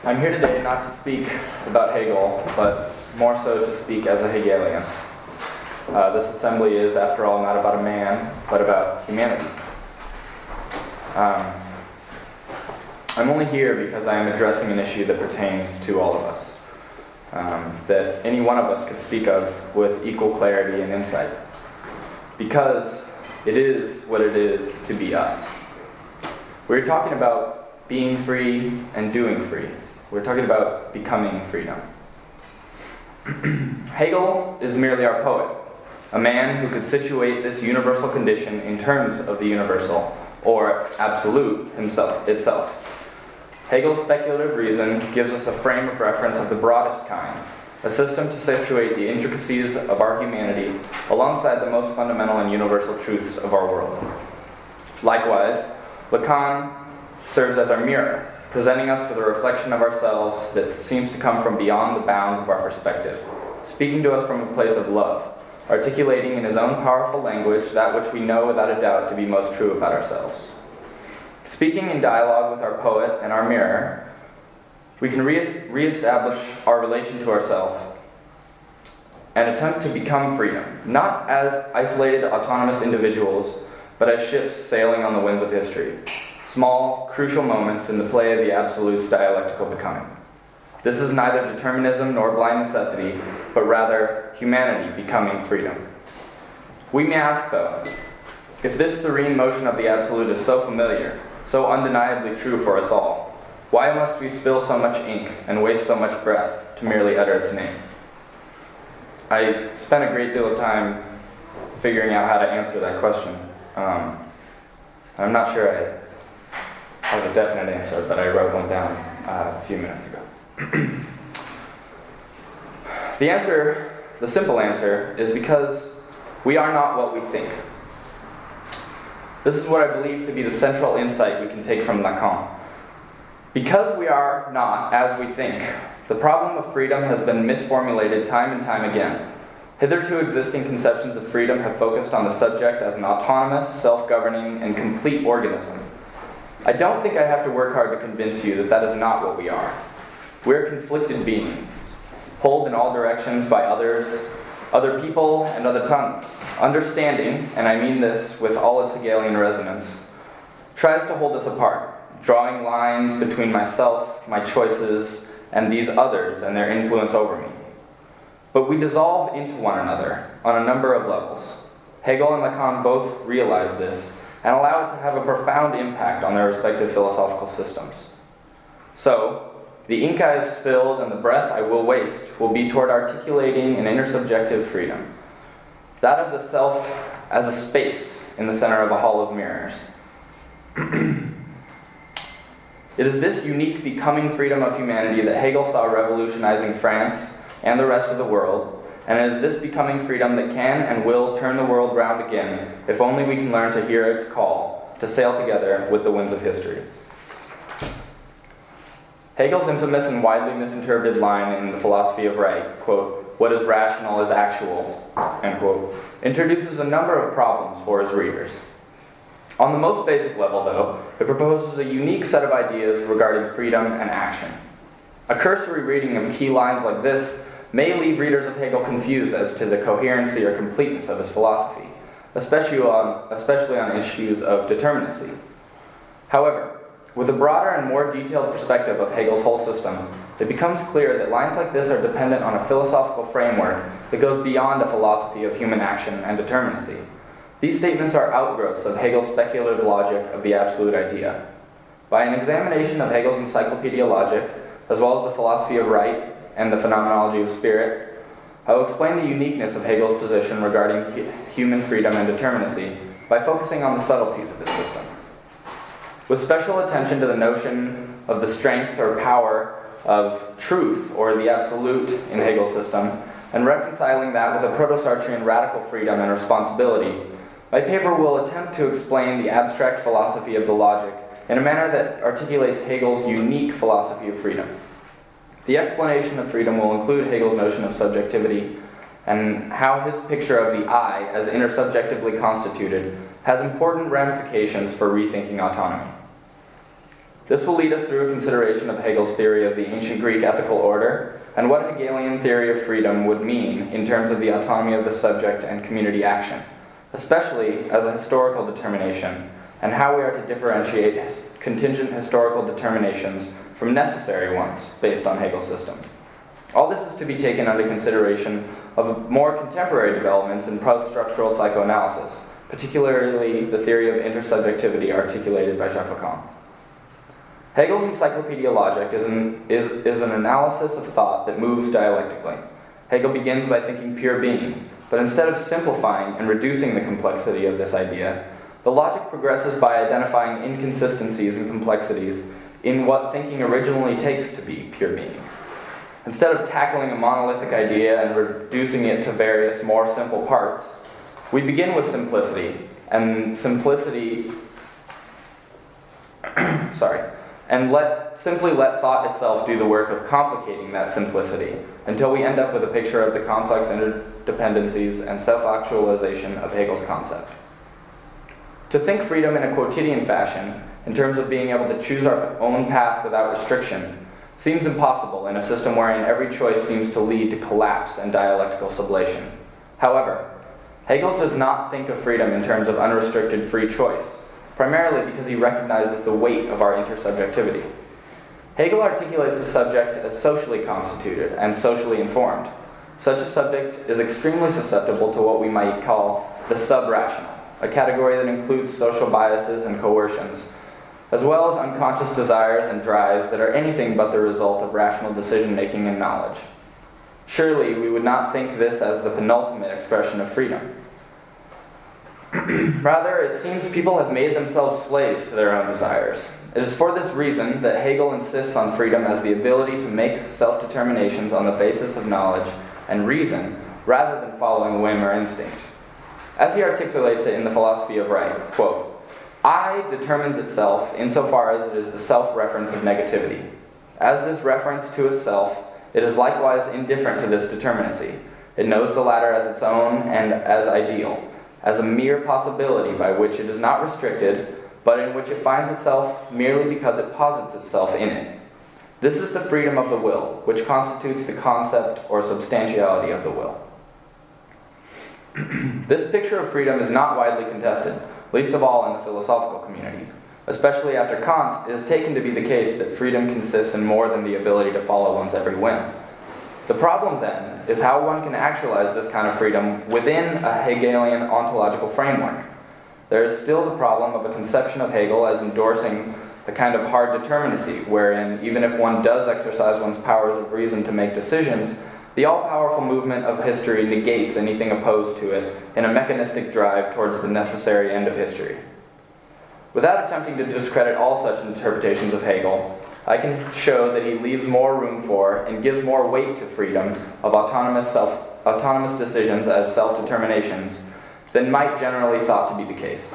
I'm here today not to speak about Hegel, but more so to speak as a Hegelian. This assembly is, after all, not about a man, but about humanity. I'm only here because I am addressing an issue that pertains to all of us, that any one of us could speak of with equal clarity and insight, because it is what it is to be us. We're talking about being free and doing free. We're talking about becoming freedom. Hegel is merely our poet, a man who could situate this universal condition in terms of the universal, or absolute itself. Hegel's speculative reason gives us a frame of reference of the broadest kind, a system to situate the intricacies of our humanity alongside the most fundamental and universal truths of our world. Likewise, Lacan serves as our mirror, presenting us with a reflection of ourselves that seems to come from beyond the bounds of our perspective, speaking to us from a place of love, articulating in his own powerful language that which we know without a doubt to be most true about ourselves. Speaking in dialogue with our poet and our mirror, we can reestablish our relation to ourselves and attempt to become freedom, not as isolated, autonomous individuals, but as ships sailing on the winds of history. Small, crucial moments in the play of the absolute's dialectical becoming. This is neither determinism nor blind necessity, but rather humanity becoming freedom. We may ask, though, if this serene motion of the absolute is so familiar, so undeniably true for us all, why must we spill so much ink and waste so much breath to merely utter its name? I spent a great deal of time figuring out how to answer that question. I'm not sure I have a definite answer, but I wrote one down a few minutes ago. The simple answer, is because we are not what we think. This is what I believe to be the central insight we can take from Lacan. Because we are not as we think, the problem of freedom has been misformulated time and time again. Hitherto existing conceptions of freedom have focused on the subject as an autonomous, self-governing, and complete organism. I don't think I have to work hard to convince you that that is not what we are. We're conflicted beings, pulled in all directions by others, other people, and other tongues. Understanding, and I mean this with all its Hegelian resonance, tries to hold us apart, drawing lines between myself, my choices, and these others and their influence over me. But we dissolve into one another on a number of levels. Hegel and Lacan both realize this and allow it to have a profound impact on their respective philosophical systems. So, the ink I have spilled and the breath I will waste will be toward articulating an intersubjective freedom, that of the self as a space in the center of a hall of mirrors. It is this unique becoming freedom of humanity that Hegel saw revolutionizing France and the rest of the world, and it is this becoming freedom that can and will turn the world round again if only we can learn to hear its call to sail together with the winds of history. Hegel's infamous and widely misinterpreted line in The Philosophy of Right, quote, "What is rational is actual," end quote, introduces a number of problems for his readers. On the most basic level, though, it proposes a unique set of ideas regarding freedom and action. A cursory reading of key lines like this may leave readers of Hegel confused as to the coherency or completeness of his philosophy, especially on issues of determinacy. However, with a broader and more detailed perspective of Hegel's whole system, it becomes clear that lines like this are dependent on a philosophical framework that goes beyond a philosophy of human action and determinacy. These statements are outgrowths of Hegel's speculative logic of the absolute idea. By an examination of Hegel's Encyclopedia Logic, as well as the Philosophy of Right and the Phenomenology of Spirit, I will explain the uniqueness of Hegel's position regarding human freedom and determinacy by focusing on the subtleties of this system. With special attention to the notion of the strength or power of truth, or the absolute, in Hegel's system, and reconciling that with a proto-Sartrean radical freedom and responsibility, my paper will attempt to explain the abstract philosophy of the logic in a manner that articulates Hegel's unique philosophy of freedom. The explanation of freedom will include Hegel's notion of subjectivity and how his picture of the I, as intersubjectively constituted, has important ramifications for rethinking autonomy. This will lead us through a consideration of Hegel's theory of the ancient Greek ethical order and what Hegelian theory of freedom would mean in terms of the autonomy of the subject and community action, especially as a historical determination, and how we are to differentiate contingent historical determinations from necessary ones based on Hegel's system. All this is to be taken under consideration of more contemporary developments in post-structural psychoanalysis, particularly the theory of intersubjectivity articulated by Jacques Lacan. Hegel's Encyclopedia Logic is an analysis of thought that moves dialectically. Hegel begins by thinking pure being, but instead of simplifying and reducing the complexity of this idea, the logic progresses by identifying inconsistencies and complexities in what thinking originally takes to be pure being. Instead of tackling a monolithic idea and reducing it to various more simple parts, we begin with simplicity, and simply let thought itself do the work of complicating that simplicity until we end up with a picture of the complex interdependencies and self-actualization of Hegel's concept. To think freedom in a quotidian fashion, in terms of being able to choose our own path without restriction, seems impossible in a system wherein every choice seems to lead to collapse and dialectical sublation. However, Hegel does not think of freedom in terms of unrestricted free choice, primarily because he recognizes the weight of our intersubjectivity. Hegel articulates the subject as socially constituted and socially informed. Such a subject is extremely susceptible to what we might call the sub-rational, a category that includes social biases and coercions, as well as unconscious desires and drives that are anything but the result of rational decision-making and knowledge. Surely, we would not think this as the penultimate expression of freedom. Rather, it seems people have made themselves slaves to their own desires. It is for this reason that Hegel insists on freedom as the ability to make self-determinations on the basis of knowledge and reason, rather than following whim or instinct. As he articulates it in The Philosophy of Right, quote, I determines itself insofar as it is the self-reference of negativity. As this reference to itself, it is likewise indifferent to this determinacy. It knows the latter as its own and as ideal, as a mere possibility by which it is not restricted, but in which it finds itself merely because it posits itself in it. This is the freedom of the will, which constitutes the concept or substantiality of the will. This picture of freedom is not widely contested, least of all in the philosophical communities. Especially after Kant, it is taken to be the case that freedom consists in more than the ability to follow one's every whim. The problem, then, is how one can actualize this kind of freedom within a Hegelian ontological framework. There is still the problem of a conception of Hegel as endorsing a kind of hard determinacy, wherein, even if one does exercise one's powers of reason to make decisions, the all-powerful movement of history negates anything opposed to it in a mechanistic drive towards the necessary end of history. Without attempting to discredit all such interpretations of Hegel, I can show that he leaves more room for and gives more weight to freedom of autonomous decisions as self-determinations than might generally thought to be the case.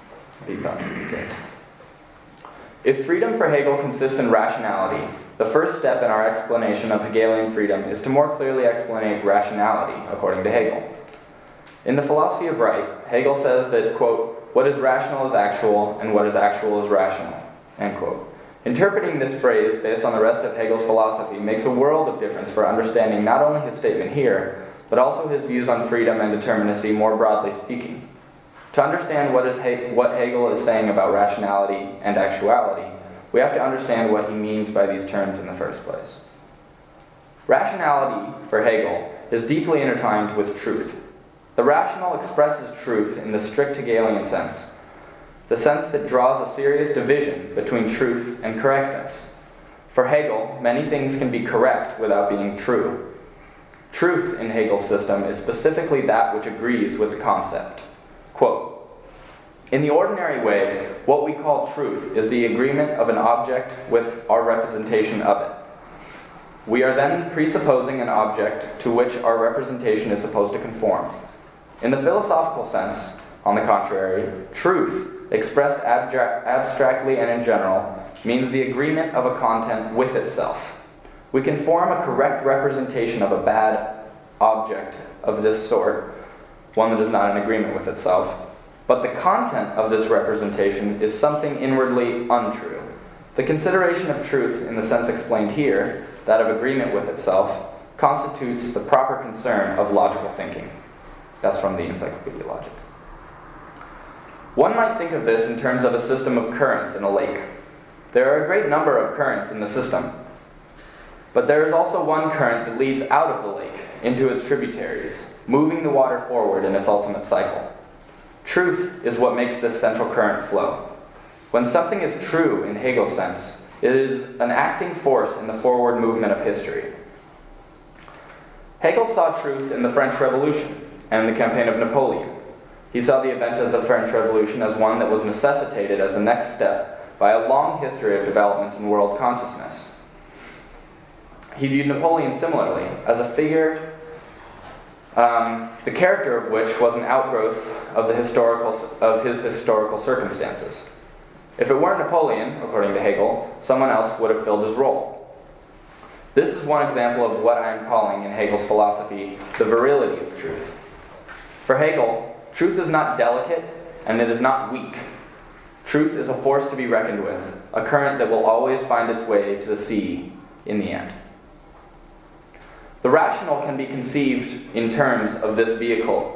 If freedom for Hegel consists in rationality, the first step in our explanation of Hegelian freedom is to more clearly explain rationality, according to Hegel. In The Philosophy of Right, Hegel says that, quote, what is rational is actual, and what is actual is rational, end quote. Interpreting this phrase based on the rest of Hegel's philosophy makes a world of difference for understanding not only his statement here, but also his views on freedom and determinacy more broadly speaking. To understand what Hegel is saying about rationality and actuality, we have to understand what he means by these terms in the first place. Rationality, for Hegel, is deeply intertwined with truth. The rational expresses truth in the strict Hegelian sense, the sense that draws a serious division between truth and correctness. For Hegel, many things can be correct without being true. Truth in Hegel's system is specifically that which agrees with the concept. Quote, in the ordinary way, what we call truth is the agreement of an object with our representation of it. We are then presupposing an object to which our representation is supposed to conform. In the philosophical sense, on the contrary, truth, expressed abstractly and in general, means the agreement of a content with itself. We can form a correct representation of a bad object of this sort, one that is not in agreement with itself, but the content of this representation is something inwardly untrue. The consideration of truth in the sense explained here, that of agreement with itself, constitutes the proper concern of logical thinking. That's from the Encyclopedia Logic. One might think of this in terms of a system of currents in a lake. There are a great number of currents in the system, but there is also one current that leads out of the lake into its tributaries, moving the water forward in its ultimate cycle. Truth is what makes this central current flow. When something is true in Hegel's sense, it is an acting force in the forward movement of history. Hegel saw truth in the French Revolution and the campaign of Napoleon. He saw the event of the French Revolution as one that was necessitated as the next step by a long history of developments in world consciousness. He viewed Napoleon similarly as a figure, the character of which was an outgrowth of his historical circumstances. If it weren't Napoleon, according to Hegel, someone else would have filled his role. This is one example of what I am calling in Hegel's philosophy the virility of truth. For Hegel, truth is not delicate and it is not weak. Truth is a force to be reckoned with, a current that will always find its way to the sea in the end. The rational can be conceived in terms of the vehicle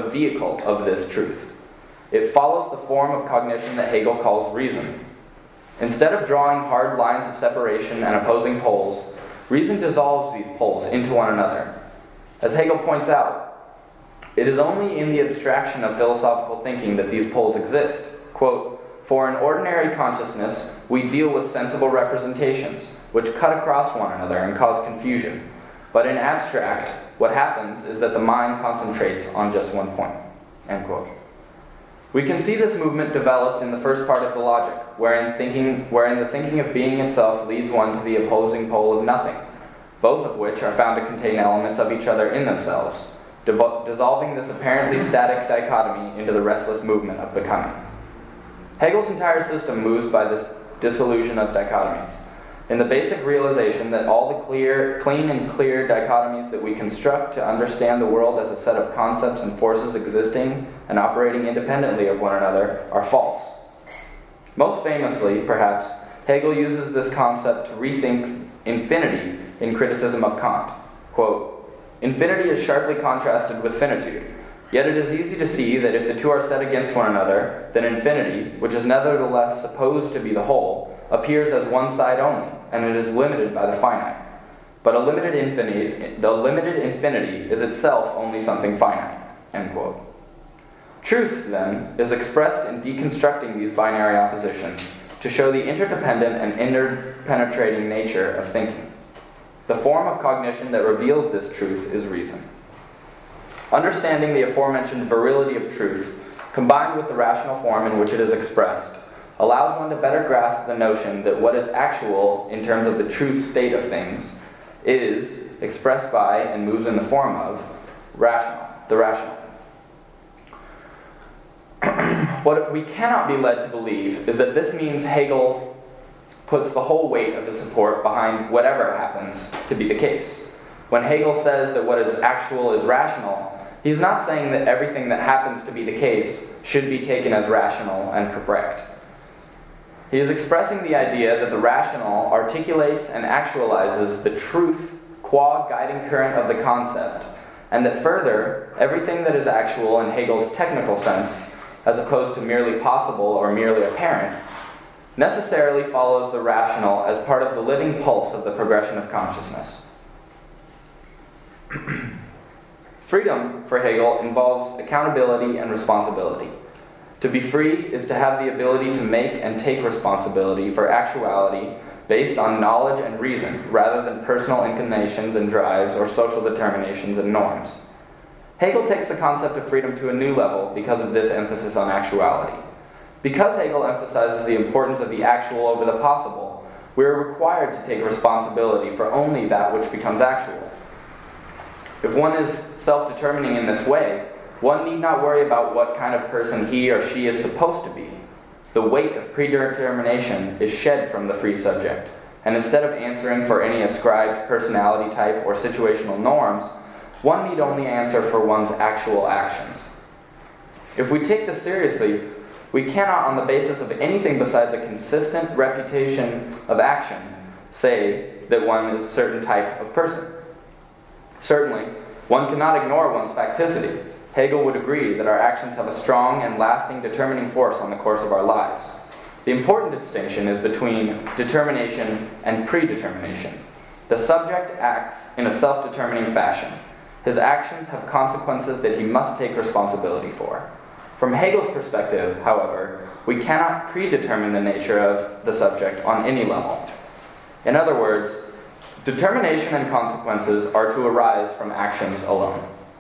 of this truth. It follows the form of cognition that Hegel calls reason. Instead of drawing hard lines of separation and opposing poles, reason dissolves these poles into one another. As Hegel points out, it is only in the abstraction of philosophical thinking that these poles exist. Quote, "For in ordinary consciousness, we deal with sensible representations, which cut across one another and cause confusion. But in abstract, what happens is that the mind concentrates on just one point." End quote. We can see this movement developed in the first part of the logic, wherein the thinking of being itself leads one to the opposing pole of nothing, both of which are found to contain elements of each other in themselves, dissolving this apparently static dichotomy into the restless movement of becoming. Hegel's entire system moves by this dissolution of dichotomies, in the basic realization that all the clean and clear dichotomies that we construct to understand the world as a set of concepts and forces existing and operating independently of one another are false. Most famously, perhaps, Hegel uses this concept to rethink infinity in criticism of Kant. Quote, "Infinity is sharply contrasted with finitude. Yet it is easy to see that if the two are set against one another, then infinity, which is nevertheless supposed to be the whole, appears as one side only, and it is limited by the finite. But the limited infinity is itself only something finite." End quote. Truth, then, is expressed in deconstructing these binary oppositions to show the interdependent and interpenetrating nature of thinking. The form of cognition that reveals this truth is reason. Understanding the aforementioned virility of truth, combined with the rational form in which it is expressed, allows one to better grasp the notion that what is actual in terms of the true state of things is expressed by and moves in the form of the rational. What we cannot be led to believe is that this means Hegel puts the whole weight of the support behind whatever happens to be the case. When Hegel says that what is actual is rational, he's not saying that everything that happens to be the case should be taken as rational and correct. He is expressing the idea that the rational articulates and actualizes the truth qua guiding current of the concept, and that further, everything that is actual in Hegel's technical sense, as opposed to merely possible or merely apparent, necessarily follows the rational as part of the living pulse of the progression of consciousness. Freedom, for Hegel, involves accountability and responsibility. To be free is to have the ability to make and take responsibility for actuality based on knowledge and reason, rather than personal inclinations and drives or social determinations and norms. Hegel takes the concept of freedom to a new level because of this emphasis on actuality. Because Hegel emphasizes the importance of the actual over the possible, we are required to take responsibility for only that which becomes actual. If one is self-determining in this way, one need not worry about what kind of person he or she is supposed to be. The weight of predetermination is shed from the free subject, and instead of answering for any ascribed personality type or situational norms, one need only answer for one's actual actions. If we take this seriously, we cannot, on the basis of anything besides a consistent reputation of action, say that one is a certain type of person. Certainly, one cannot ignore one's facticity. Hegel would agree that our actions have a strong and lasting determining force on the course of our lives. The important distinction is between determination and predetermination. The subject acts in a self-determining fashion. His actions have consequences that he must take responsibility for. From Hegel's perspective, however, we cannot predetermine the nature of the subject on any level. In other words, determination and consequences are to arise from actions alone.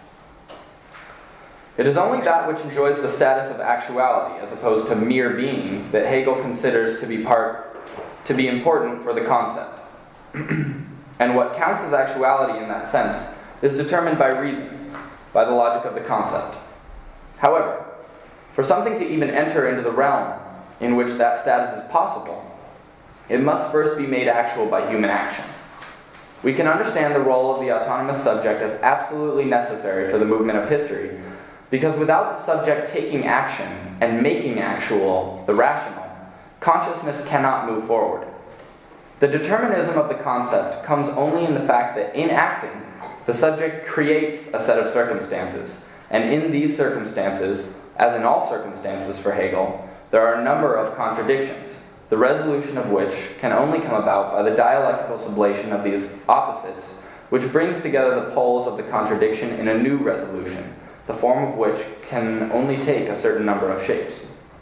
It is only that which enjoys the status of actuality, as opposed to mere being, that Hegel considers to be important for the concept. And what counts as actuality in that sense is determined by reason, by the logic of the concept. However, for something to even enter into the realm in which that status is possible, it must first be made actual by human action. We can understand the role of the autonomous subject as absolutely necessary for the movement of history, because without the subject taking action and making actual the rational, consciousness cannot move forward. The determinism of the concept comes only in the fact that in acting, the subject creates a set of circumstances, and in these circumstances, as in all circumstances for Hegel, there are a number of contradictions, the resolution of which can only come about by the dialectical sublation of these opposites, which brings together the poles of the contradiction in a new resolution, the form of which can only take a certain number of shapes.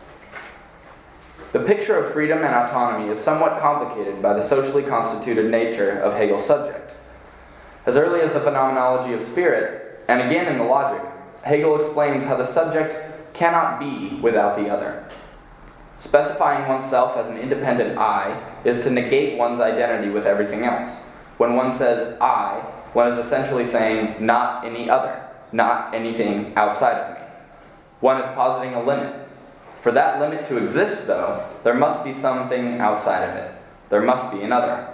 The picture of freedom and autonomy is somewhat complicated by the socially constituted nature of Hegel's subject. As early as the Phenomenology of Spirit, and again in the Logic, Hegel explains how the subject cannot be without the other. Specifying oneself as an independent I is to negate one's identity with everything else. When one says I, one is essentially saying not any other, not anything outside of me. One is positing a limit. For that limit to exist, though, there must be something outside of it. There must be another.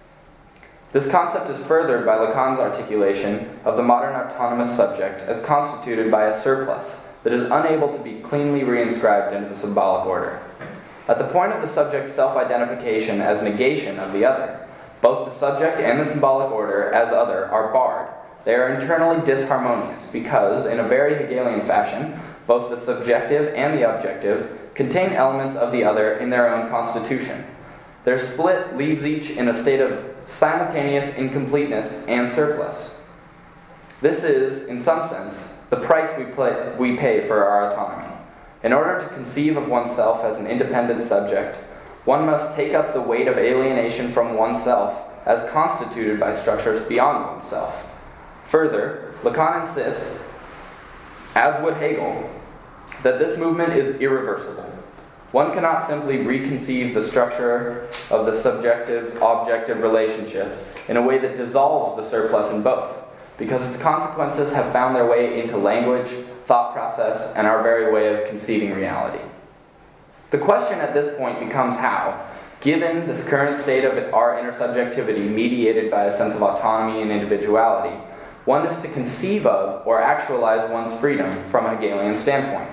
This concept is furthered by Lacan's articulation of the modern autonomous subject as constituted by a surplus that is unable to be cleanly reinscribed into the symbolic order. At the point of the subject's self-identification as negation of the other, both the subject and the symbolic order as other are barred. They are internally disharmonious because, in a very Hegelian fashion, both the subjective and the objective contain elements of the other in their own constitution. Their split leaves each in a state of simultaneous incompleteness and surplus. This is, in some sense, the price we pay for our autonomy. In order to conceive of oneself as an independent subject, one must take up the weight of alienation from oneself as constituted by structures beyond oneself. Further, Lacan insists, as would Hegel, that this movement is irreversible. One cannot simply reconceive the structure of the subjective-objective relationship in a way that dissolves the surplus in both, because its consequences have found their way into language, thought process, and our very way of conceiving reality. The question at this point becomes how, given this current state of our intersubjectivity mediated by a sense of autonomy and individuality, one is to conceive of or actualize one's freedom from a Hegelian standpoint.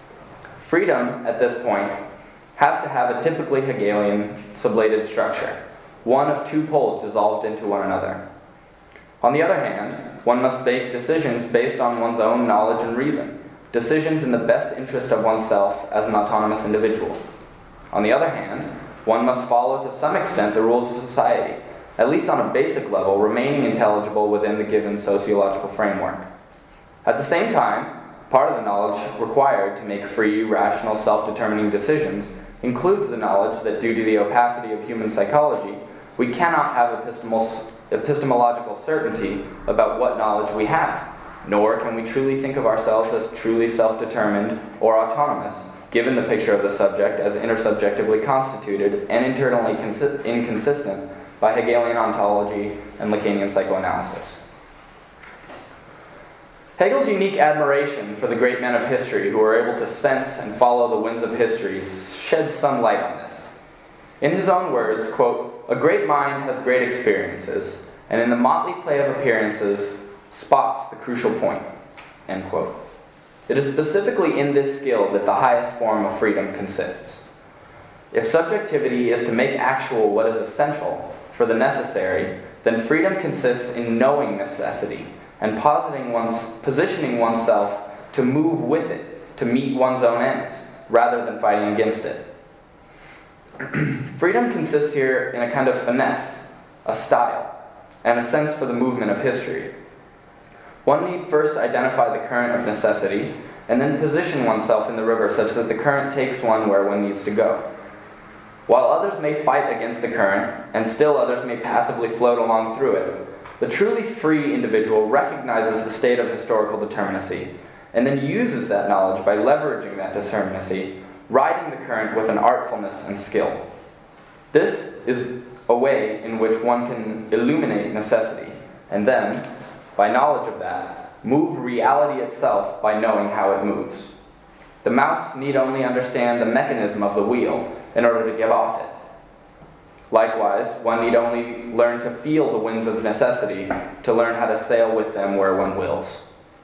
Freedom, at this point, has to have a typically Hegelian sublated structure, one of two poles dissolved into one another. On the other hand, one must make decisions based on one's own knowledge and reason, decisions in the best interest of oneself as an autonomous individual. On the other hand, one must follow to some extent the rules of society, at least on a basic level, remaining intelligible within the given sociological framework. At the same time, part of the knowledge required to make free, rational, self-determining decisions includes the knowledge that due to the opacity of human psychology, we cannot have epistemological certainty about what knowledge we have, nor can we truly think of ourselves as truly self-determined or autonomous, given the picture of the subject as intersubjectively constituted and internally inconsistent by Hegelian ontology and Lacanian psychoanalysis. Hegel's unique admiration for the great men of history who were able to sense and follow the winds of history sheds some light on this. In his own words, quote, "A great mind has great experiences, and in the motley play of appearances spots the crucial point," end quote. It is specifically in this skill that the highest form of freedom consists. If subjectivity is to make actual what is essential for the necessary, then freedom consists in knowing necessity and positioning oneself to move with it, to meet one's own ends, rather than fighting against it. Freedom consists here in a kind of finesse, a style, and a sense for the movement of history. One need first identify the current of necessity, and then position oneself in the river such that the current takes one where one needs to go. While others may fight against the current, and still others may passively float along through it, the truly free individual recognizes the state of historical determinacy, and then uses that knowledge by leveraging that determinacy, riding the current with an artfulness and skill. This is a way in which one can illuminate necessity, and then, by knowledge of that, move reality itself by knowing how it moves. The mouse need only understand the mechanism of the wheel in order to get off it. Likewise, one need only learn to feel the winds of necessity to learn how to sail with them where one wills.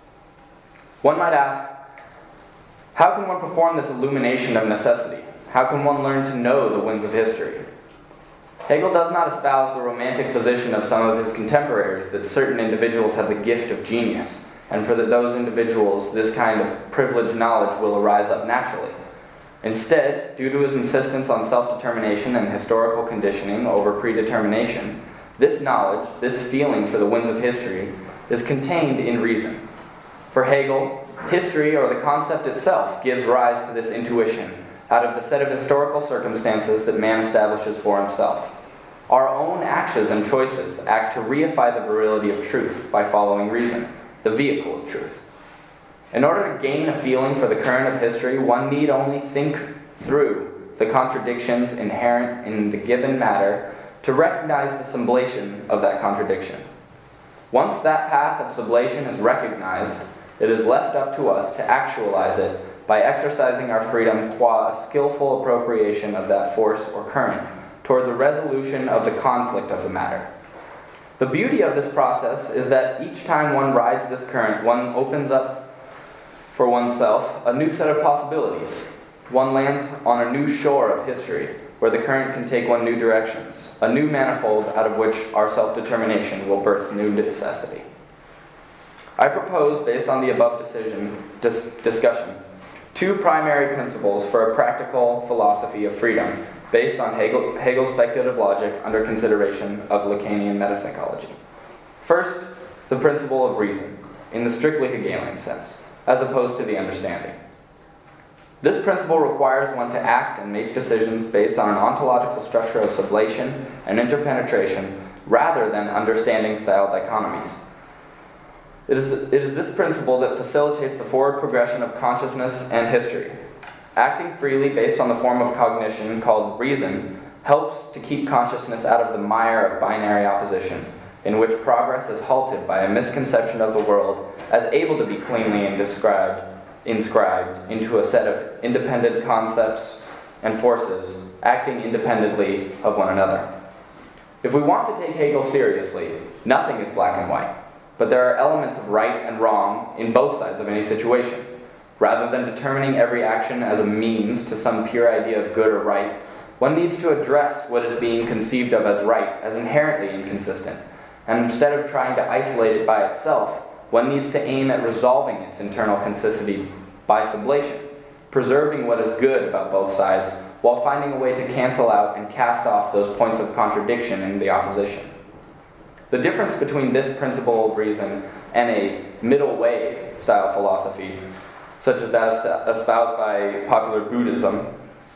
One might ask, how can one perform this illumination of necessity? How can one learn to know the winds of history? Hegel does not espouse the romantic position of some of his contemporaries that certain individuals have the gift of genius, and for those individuals this kind of privileged knowledge will arise up naturally. Instead, due to his insistence on self-determination and historical conditioning over predetermination, this knowledge, this feeling for the winds of history, is contained in reason. For Hegel, history, or the concept itself, gives rise to this intuition out of the set of historical circumstances that man establishes for himself. Our own actions and choices act to reify the virility of truth by following reason, the vehicle of truth. In order to gain a feeling for the current of history, one need only think through the contradictions inherent in the given matter to recognize the sublation of that contradiction. Once that path of sublation is recognized, it is left up to us to actualize it by exercising our freedom qua a skillful appropriation of that force or current towards a resolution of the conflict of the matter. The beauty of this process is that each time one rides this current, one opens up for oneself a new set of possibilities. One lands on a new shore of history, where the current can take one new directions, a new manifold out of which our self-determination will birth new necessity. I propose, based on the above discussion, two primary principles for a practical philosophy of freedom based on Hegel's speculative logic under consideration of Lacanian metapsychology. First, the principle of reason, in the strictly Hegelian sense, as opposed to the understanding. This principle requires one to act and make decisions based on an ontological structure of sublation and interpenetration rather than understanding-style dichotomies. It is this principle that facilitates the forward progression of consciousness and history. Acting freely based on the form of cognition called reason helps to keep consciousness out of the mire of binary opposition, in which progress is halted by a misconception of the world as able to be cleanly inscribed into a set of independent concepts and forces acting independently of one another. If we want to take Hegel seriously, nothing is black and white, but there are elements of right and wrong in both sides of any situation. Rather than determining every action as a means to some pure idea of good or right, one needs to address what is being conceived of as right as inherently inconsistent, and instead of trying to isolate it by itself, one needs to aim at resolving its internal consistency by sublation, preserving what is good about both sides, while finding a way to cancel out and cast off those points of contradiction in the opposition. The difference between this principle of reason and a middle way style philosophy, such as that espoused by popular Buddhism,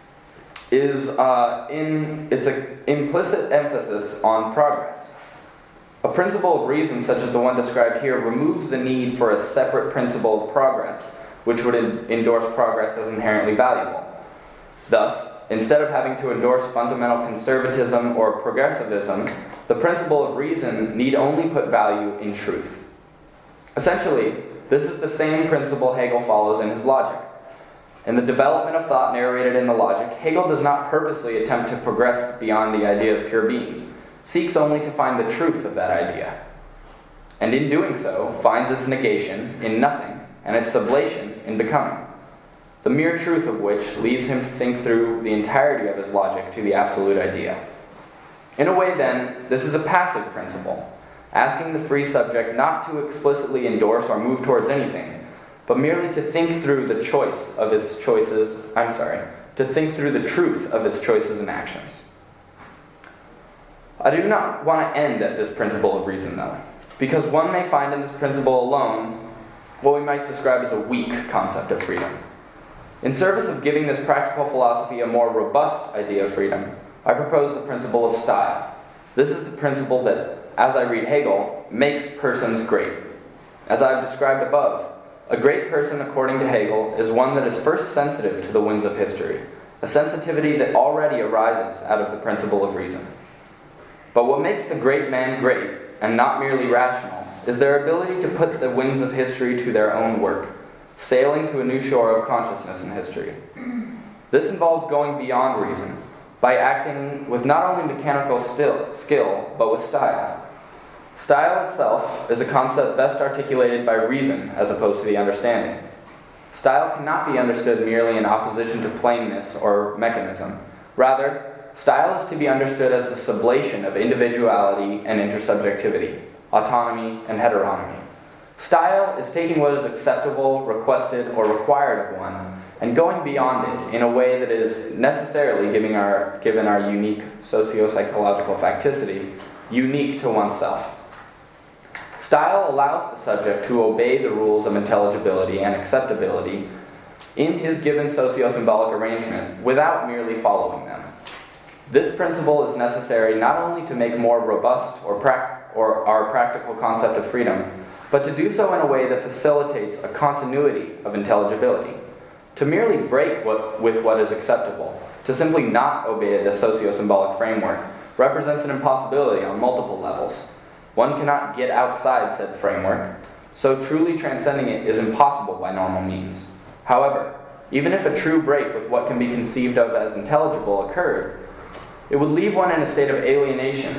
is in its implicit emphasis on progress. A principle of reason such as the one described here removes the need for a separate principle of progress, which would endorse progress as inherently valuable. Thus, instead of having to endorse fundamental conservatism or progressivism, the principle of reason need only put value in truth. Essentially, this is the same principle Hegel follows in his logic. In the development of thought narrated in the logic, Hegel does not purposely attempt to progress beyond the idea of pure being, seeks only to find the truth of that idea, and in doing so, finds its negation in nothing and its sublation in becoming, the mere truth of which leads him to think through the entirety of his logic to the absolute idea. In a way, then, this is a passive principle, asking the free subject not to explicitly endorse or move towards anything, but merely to think through the truth of its choices and actions. I do not want to end at this principle of reason, though, because one may find in this principle alone what we might describe as a weak concept of freedom. In service of giving this practical philosophy a more robust idea of freedom, I propose the principle of style. This is the principle that, as I read Hegel, makes persons great. As I have described above, a great person, according to Hegel, is one that is first sensitive to the winds of history, a sensitivity that already arises out of the principle of reason. But what makes the great man great, and not merely rational, is their ability to put the winds of history to their own work, sailing to a new shore of consciousness in history. This involves going beyond reason, by acting with not only mechanical skill, but with style. Style itself is a concept best articulated by reason as opposed to the understanding. Style cannot be understood merely in opposition to plainness or mechanism. Rather, style is to be understood as the sublation of individuality and intersubjectivity, autonomy and heteronomy. Style is taking what is acceptable, requested, or required of one, and going beyond it in a way that is necessarily, given our unique socio-psychological facticity, unique to oneself. Style allows the subject to obey the rules of intelligibility and acceptability in his given socio-symbolic arrangement without merely following them. This principle is necessary not only to make more robust our practical concept of freedom, but to do so in a way that facilitates a continuity of intelligibility. To merely break with what is acceptable, to simply not obey the socio-symbolic framework, represents an impossibility on multiple levels. One cannot get outside said framework, so truly transcending it is impossible by normal means. However, even if a true break with what can be conceived of as intelligible occurred, it would leave one in a state of alienation.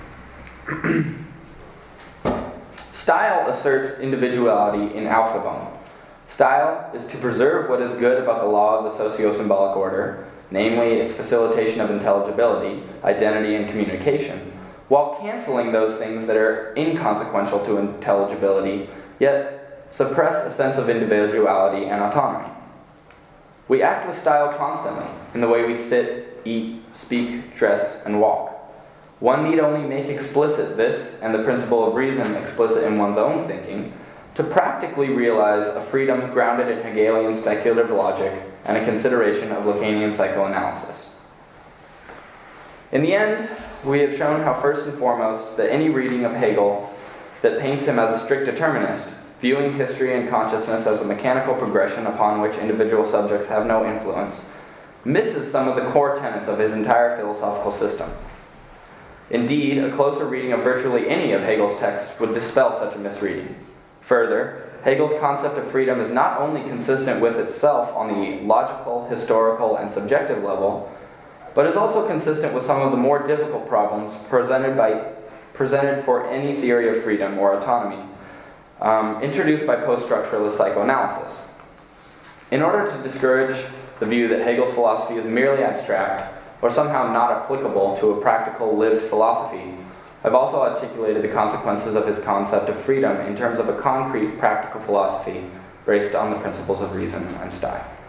Style asserts individuality in alphabon. Style is to preserve what is good about the law of the socio-symbolic order, namely its facilitation of intelligibility, identity, and communication, while canceling those things that are inconsequential to intelligibility, yet suppress a sense of individuality and autonomy. We act with style constantly, in the way we sit, eat, speak, dress, and walk. One need only make explicit this and the principle of reason explicit in one's own thinking to practically realize a freedom grounded in Hegelian speculative logic and a consideration of Lacanian psychoanalysis. In the end, we have shown how first and foremost that any reading of Hegel that paints him as a strict determinist, viewing history and consciousness as a mechanical progression upon which individual subjects have no influence, misses some of the core tenets of his entire philosophical system. Indeed, a closer reading of virtually any of Hegel's texts would dispel such a misreading. Further, Hegel's concept of freedom is not only consistent with itself on the logical, historical, and subjective level, but is also consistent with some of the more difficult problems presented for any theory of freedom or autonomy, introduced by post-structuralist psychoanalysis. In order to discourage the view that Hegel's philosophy is merely abstract, or somehow not applicable to a practical lived philosophy, I've also articulated the consequences of his concept of freedom in terms of a concrete practical philosophy based on the principles of reason and style.